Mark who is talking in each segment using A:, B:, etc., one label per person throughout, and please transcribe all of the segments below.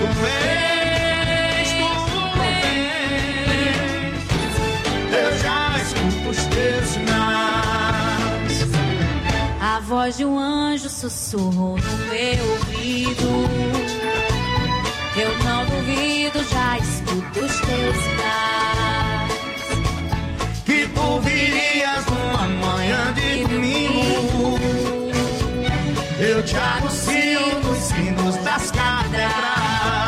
A: Eu já escuto os teus sinais.
B: A voz de um anjo sussurrou no meu ouvido. Eu não duvido, já escuto os teus sinais.
A: Que tu virias numa manhã de domingo. Eu te anuncio nos sinos das catedrais.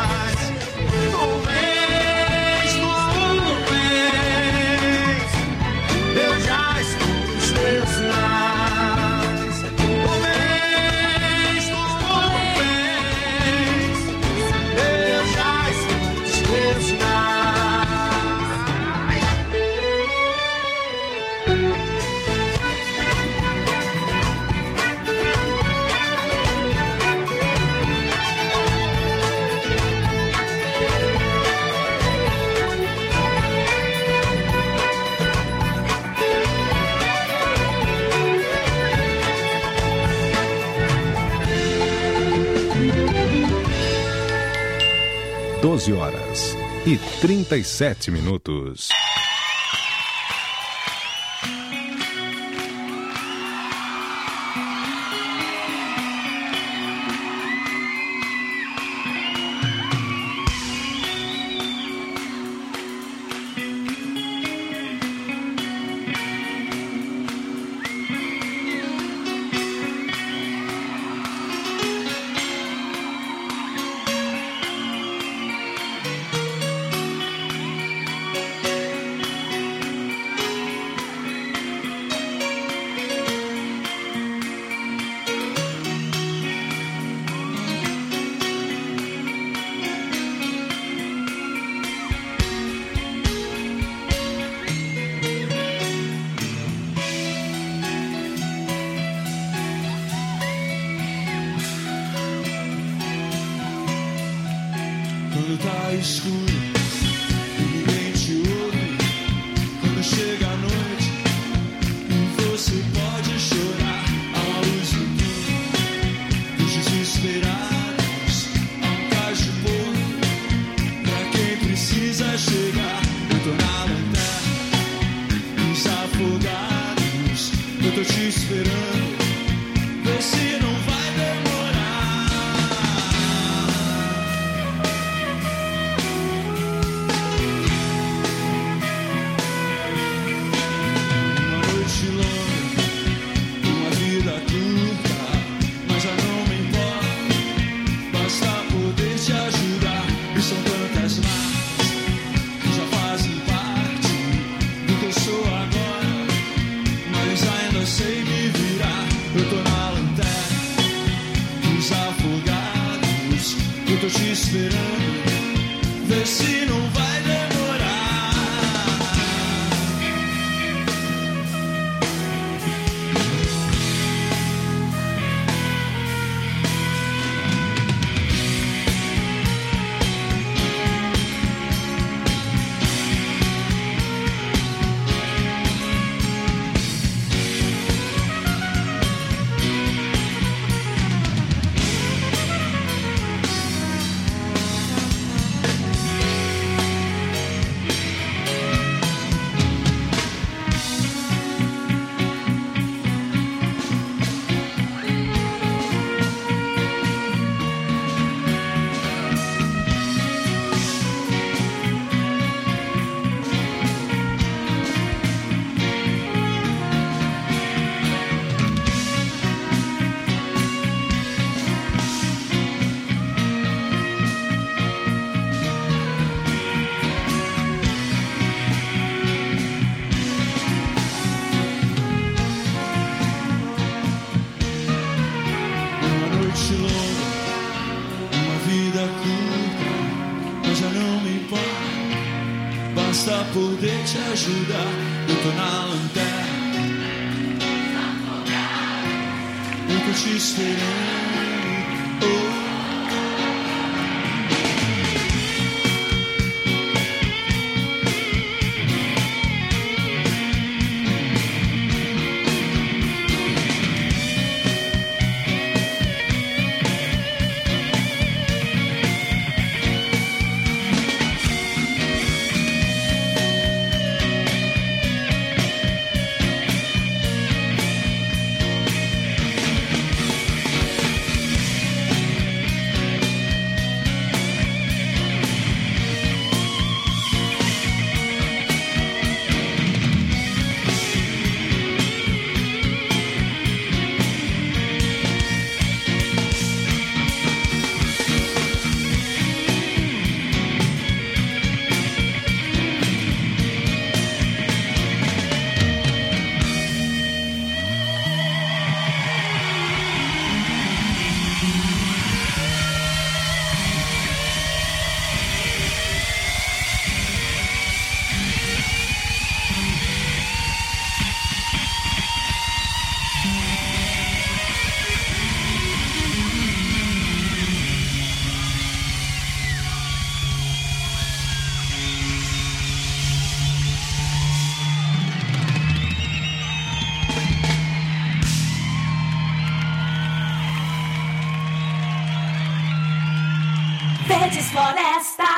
A: Eu já escuto os teus sinais. Tu vens, eu já escuto os teus sinais.
C: Horas e 37 minutos.
D: Quando tá escuro, ninguém te ouve. Quando chega a noite, você pode chorar. Há uma luz no túnel dos desesperados. Há um cais de pouco pra quem precisa chegar. Eu tô na lanterna, os afogados. Eu tô te esperando, vê se não vai demorar. Te esperando, vê se não vai demorar. Basta poder te ajudar. Eu tô na lanterna, eu tô te esperando. Oh.
B: Verdes Florestas.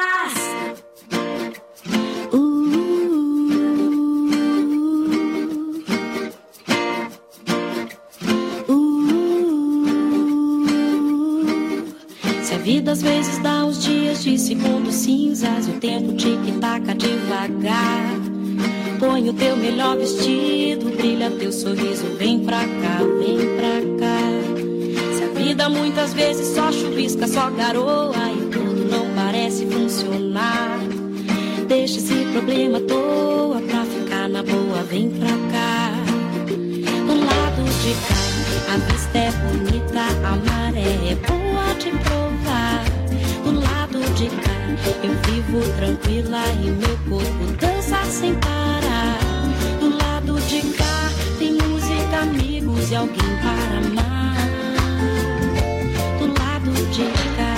E: Se a vida às vezes dá uns dias de segundos cinzas e o tempo tic-taca devagar, põe o teu melhor vestido, brilha teu sorriso, vem pra cá, vem pra cá. Se a vida muitas vezes só chuvisca, só garoa e tudo não parece funcionar, deixa esse problema à toa pra ficar na boa, vem pra cá. Do lado de cá, a vista é bonita, a maré é boa de provar. Do lado de cá, eu vivo tranquila e meu corpo dança sem parar. Do lado de cá, tem música, amigos e alguém para amar. Do lado de cá,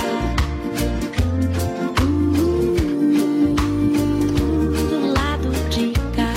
E: do lado de cá,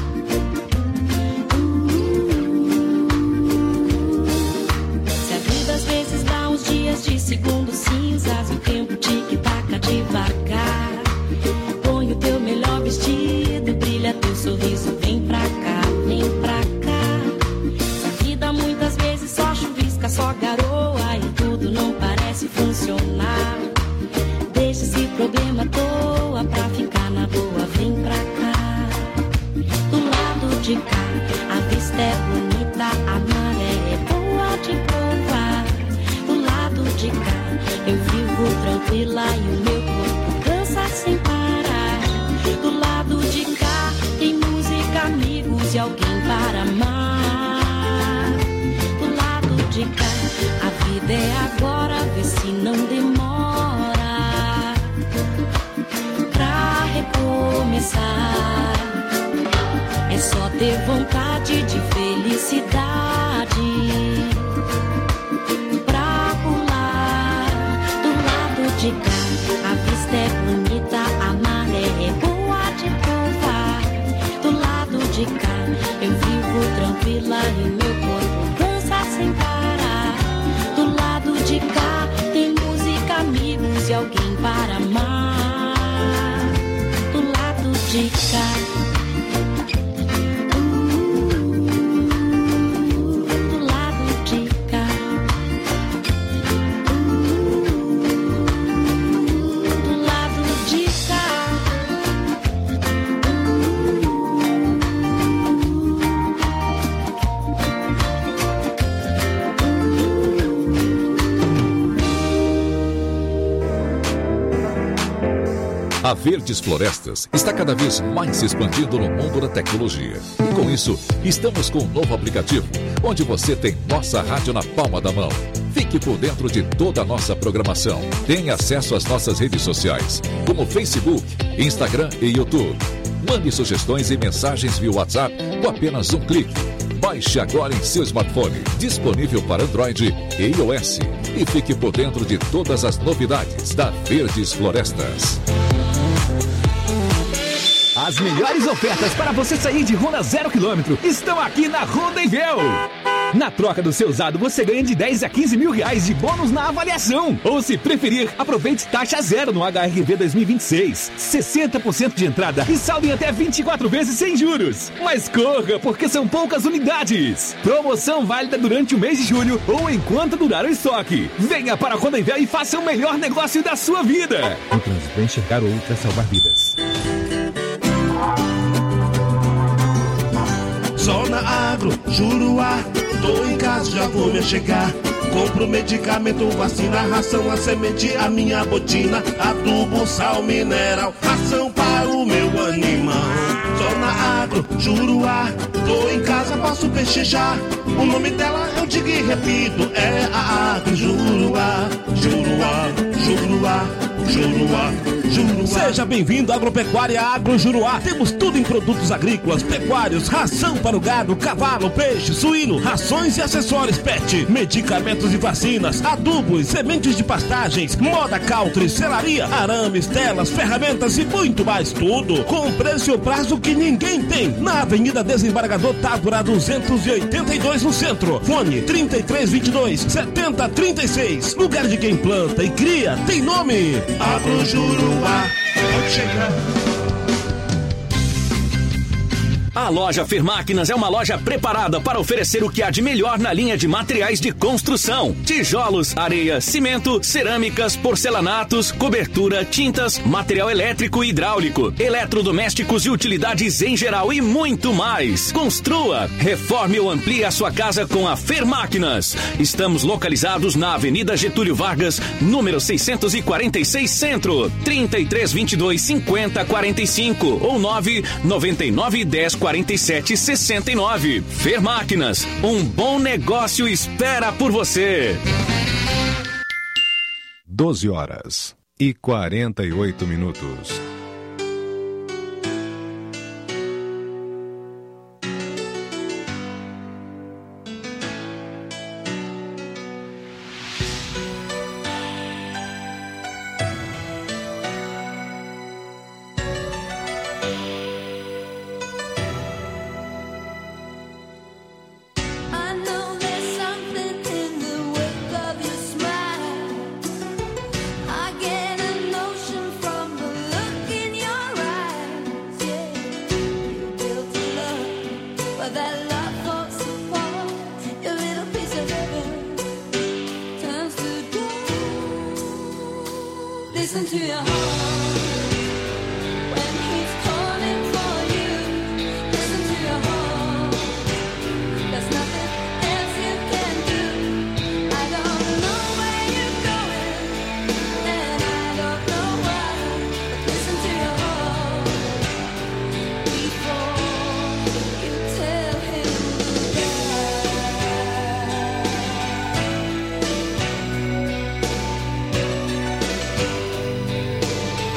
E: se a vida às vezes dá uns dias de segundos cinzas, o tempo tic-taca devagar, põe o teu melhor vestido, brilha teu sorriso, vem pra cá, vem pra cá. Se a vida muitas vezes só chuvisca, só garoa e tudo não parece funcionar, deixa esse problema à toa pra ficar na boa, vem pra cá. Do lado de cá, a vista é bonita, a maré é boa de provar. Do lado de cá, eu vivo tranquila e o meu corpo dança sem parar. Do lado de cá, tem música, amigos e alguém para amar. Do lado de cá, a vida é agora, vê se não demora pra recomeçar. É só ter vontade de felicidade pra pular. Do lado de cá, a vista é bonita, a maré é boa de provar. Do lado de cá, eu vivo tranquila e meu corpo dança sem parar. Do lado de cá, tem música, amigos e alguém para amar. Do lado de cá, do lado de cá, do lado de cá.
F: A Verdes Florestas está cada vez mais se expandindo no mundo da tecnologia. E com isso, estamos com um novo aplicativo, onde você tem nossa rádio na palma da mão. Fique por dentro de toda a nossa programação. Tenha acesso às nossas redes sociais, como Facebook, Instagram e YouTube. Mande sugestões e mensagens via WhatsApp com apenas um clique. Baixe agora em seu smartphone, disponível para Android e iOS. E fique por dentro de todas as novidades da Verdes Florestas.
G: As melhores ofertas para você sair de Honda 0 km estão aqui na Honda Envel. Na troca do seu usado, você ganha de 10 a 15 mil reais de bônus na avaliação. Ou se preferir, aproveite taxa zero no HRV 2026. 60% de entrada e saldo em até 24 vezes sem juros. Mas corra, porque são poucas unidades. Promoção válida durante o mês de julho ou enquanto durar o estoque. Venha para a Honda Envel e faça o melhor negócio da sua vida. O trânsito é enxergar o outro é salvar vidas.
H: Zona Agro, Juruá, tô em casa, já vou me chegar. Compro medicamento, vacina, ração, a semente, a minha botina, adubo, sal, mineral, ração para o meu animal. Zona Agro, Juruá, tô em casa, posso pechinchar. O nome dela eu digo e repito, é a Agro, Juruá, Juruá, Juruá. Juruá, Juruá. Seja bem-vindo à Agropecuária Agro Juruá. Temos tudo em produtos agrícolas, pecuários, ração para o gado, cavalo, peixe, suíno, rações e acessórios pet, medicamentos e vacinas, adubos, sementes de pastagens, moda country, selaria, arames, telas, ferramentas e muito mais. Tudo com preço e prazo que ninguém tem. Na Avenida Desembargador Távora 282 no centro. Fone 3322-7036. Lugar de quem planta e cria tem nome.
D: Agro Juruá, pode chegar.
G: A loja Fermáquinas é uma loja preparada para oferecer o que há de melhor na linha de materiais de construção: tijolos, areia, cimento, cerâmicas, porcelanatos, cobertura, tintas, material elétrico e hidráulico, eletrodomésticos e utilidades em geral e muito mais. Construa, reforme ou amplie a sua casa com a Fermáquinas. Estamos localizados na Avenida Getúlio Vargas, número 646 Centro, 3322-5045 ou 999104769. Fermáquinas, um bom negócio espera por você.
C: 12h48.
E: Listen to your heart when he's calling for you. Listen to your heart. There's nothing else you can do. I don't know where you're going, and I don't know why. But listen to your heart before you tell him goodbye.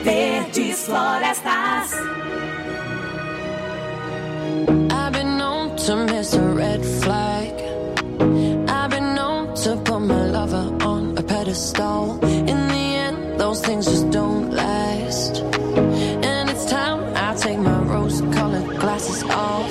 B: Verdes Florestas.
E: I've been known to miss a red flag. I've been known to put my lover on a pedestal. In the end, those things just don't last. And it's time I take my rose-colored glasses off.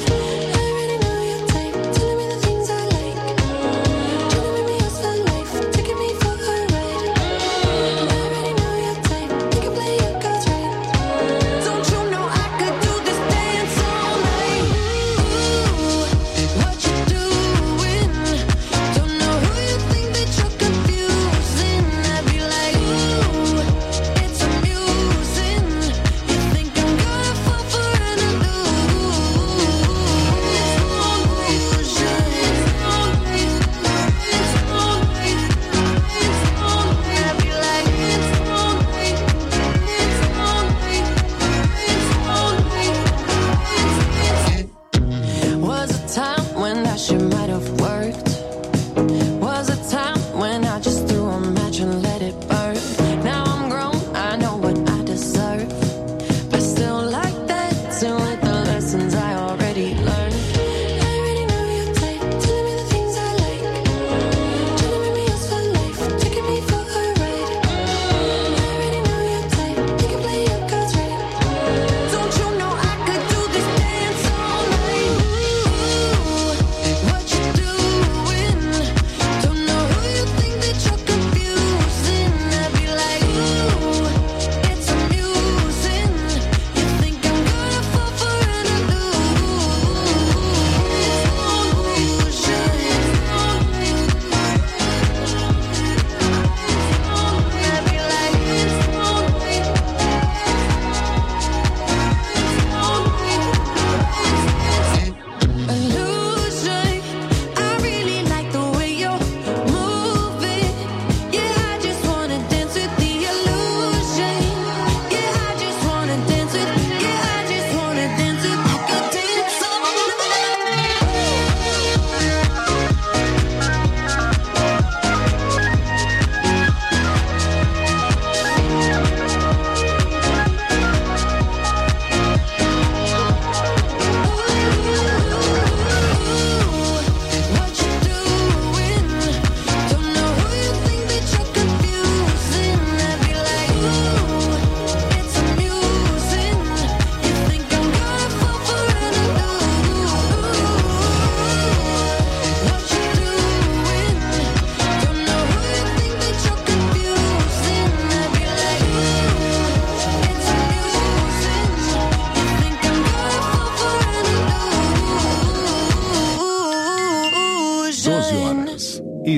C: E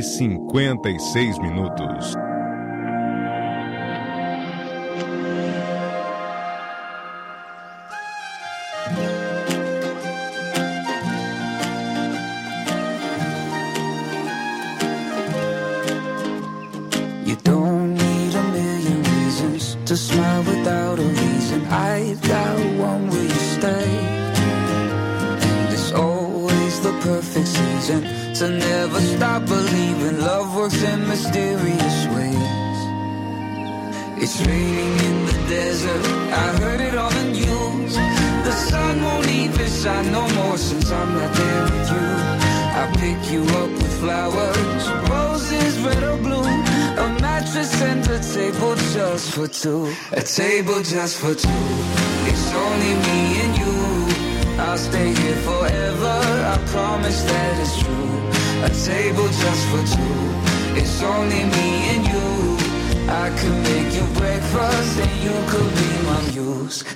C: 56 minutos.
I: You don't need a million reasons to smile without a reason. I've got one, will you stay? And it's always the perfect season to never stop believing love works in mysterious ways. It's raining in the desert, I heard it on the news. The sun won't even shine no more since I'm not there with you. I pick you up with flowers, roses, red or blue. A mattress and a table just for two. A table just for two. It's only me and you. I'll stay here forever, I promise that it's true. A table just for two. It's only me and you. I could make you breakfast and you could be my muse.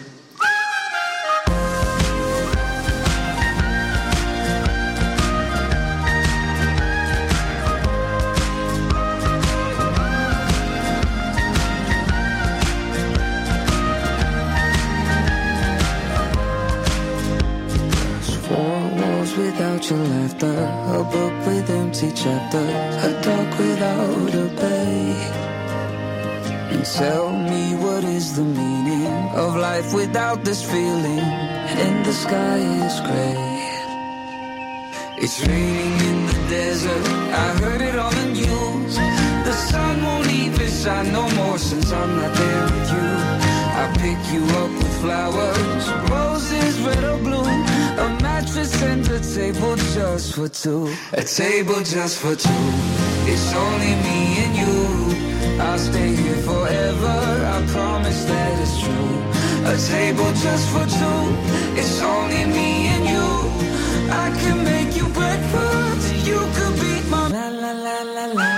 I: Without your laughter, a book with empty chapters, a dark without a bay. And tell me, what is the meaning of life without this feeling? And the sky is gray. It's raining in the desert, I heard it on the news. The sun won't even shine no more since I'm not there with you. I pick you up with flowers, roses, red or blue, a mattress and a table just for two. A table just for two. It's only me and you. I'll stay here forever, I promise that it's true. A table just for two. It's only me and you. I can make you breakfast, you could be my la la la la la.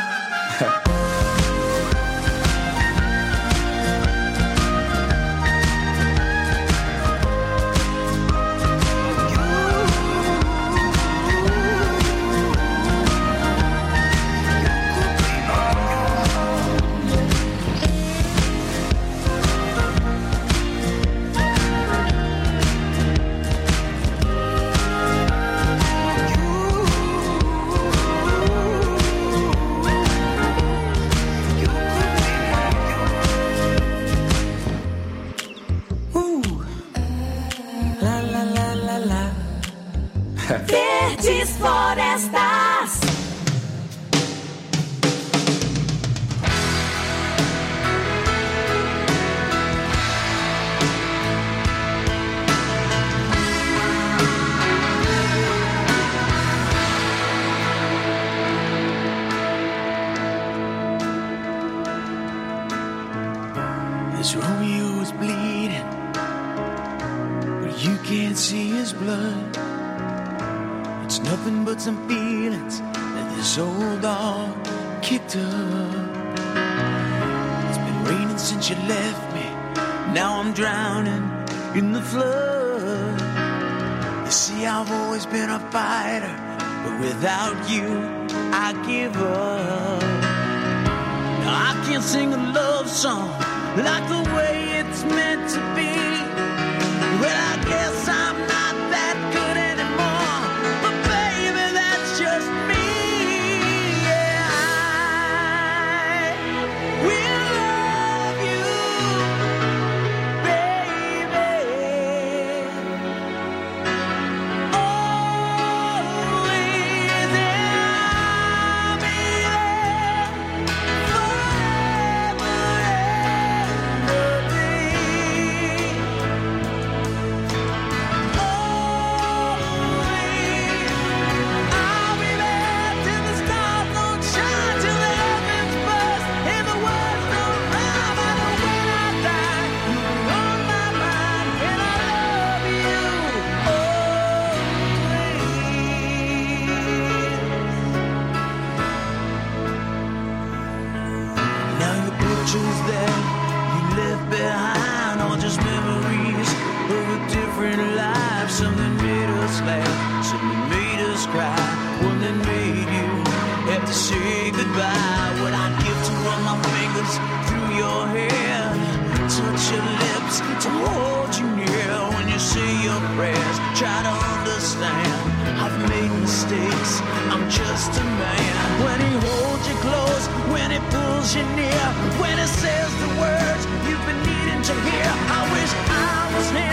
B: Verdes Florestas.
D: This Romeo is bleeding, but you can't see his blood. It's nothing but some feelings that this old dog kicked up. It's been raining since you left me. Now I'm drowning in the flood. You see, I've always been a fighter, but without you, I give up. Now I can't sing a love song like the way it's meant to be. Well, I guess I'm not that good anymore. But baby, that's just me. Yeah, I will love you, baby. Always and I'll be there forever and a day. I'll be there till the stars don't shine, till the heavens burst, and the words don't rhyme. I know when I die, you'll be on my mind, and I love you always. Now your picture's there, you left behind, all just memories of a different life. Something made us laugh, something made us cry, one that made you have to say goodbye. What I'd give to run my fingers through your hair, touch your lips, to hold you near when you say your prayers. Try to understand, I've made mistakes, I'm just a man. When he holds you close, when he pulls you near, when he says the words you've been needing to hear, I wish I was him.